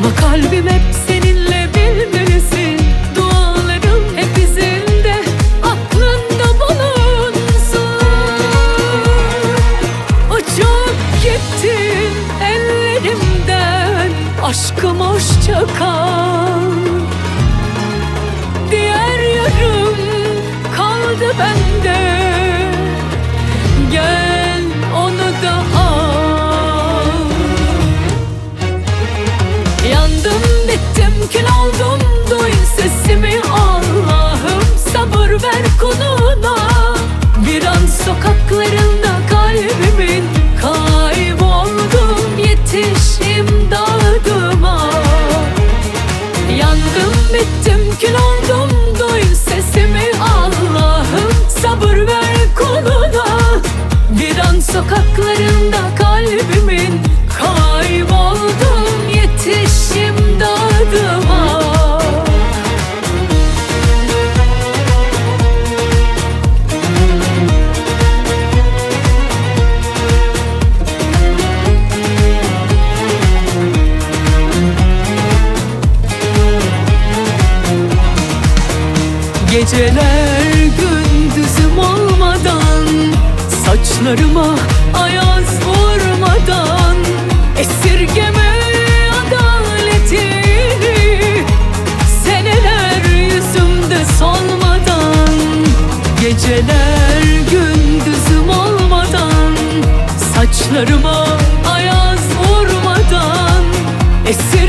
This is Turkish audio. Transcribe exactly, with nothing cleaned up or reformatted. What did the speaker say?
Ama kalbim hep seninle, bilmelisin. Dualarım hep izinde, aklında bulunsun. Uçup gittin ellerimden, aşkım hoşça kal. Diğer yarım kaldı bende, gel onu da al. Yandım bittim kül oldum, duy sesimi Allah'ım. Sabır ver kuluna, bir an sokaklarında kalbimin. Kayboldum, yetiş imdadıma. Yandım bittim kül oldum, duy sesimi Allah'ım. Sabır ver kuluna, bir an sokaklarında kalbimin. Kayboldum, yetiş imdadıma. Geceler gündüzüm olmadan, saçlarıma ayaz vurmadan, esirgeme adaletini, seneler yüzümde solmadan. Geceler gündüzüm olmadan, saçlarıma ayaz vurmadan, esir